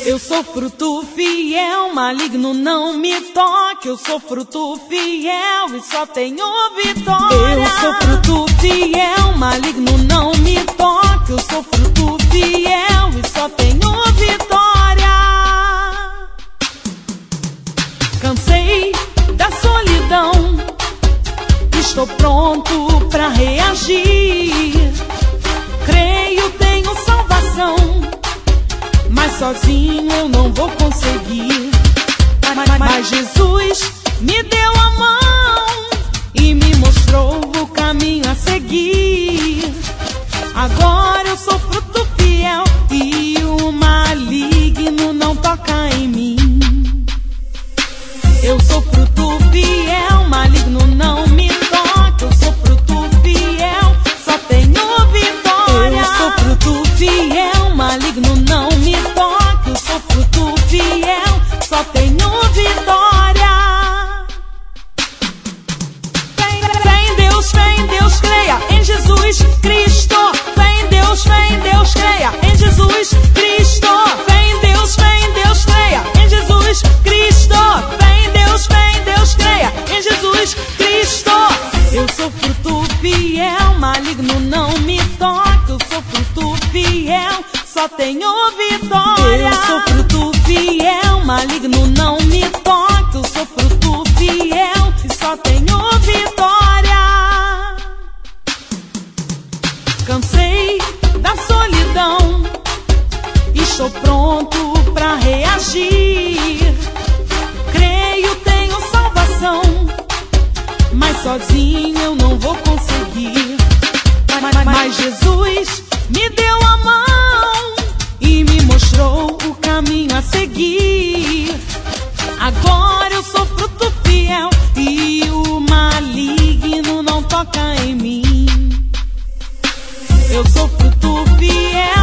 Eu sou fruto fiel, maligno não me toque. Eu sou fruto fiel e só tenho vitória. Eu sou fruto fiel, maligno não me toque. Eu sou fruto fiel e só tenho vitória. Cansei da solidão, estou pronto pra reagir. Creio, tenho salvação, mas sozinho eu não vou conseguir. Mas Jesus me deu a mão e me mostrou o caminho a seguir. Agora eu sou fruto fiel e o maligno não toca em mim. Eu sou fruto fiel, maligno não me toca. Eu sou fruto fiel, só tenho vitória. Eu sou fruto fiel, maligno não me toca. Eu sou fruto fiel, só tenho vitória. Fé em Deus, creia em Jesus Cristo. Fé em Deus, creia em Jesus Cristo. Fé em Deus, creia em Jesus Cristo. Fé em Deus, creia em Jesus Cristo. Eu sou fruto fiel, maligno não me toca. Eu sou fruto fiel, só tenho vitória. Eu sou fruto fiel, maligno não me toca. Eu sou fruto fiel e só tenho vitória. Cansei da solidão, estou pronto pra reagir. Creio, tenho salvação, mas sozinho eu não vou conseguir. Mas Jesus me deu a mão e me mostrou o caminho a seguir. Agora eu sou fruto fiel e o maligno não toca em mim. Eu sou fruto fiel.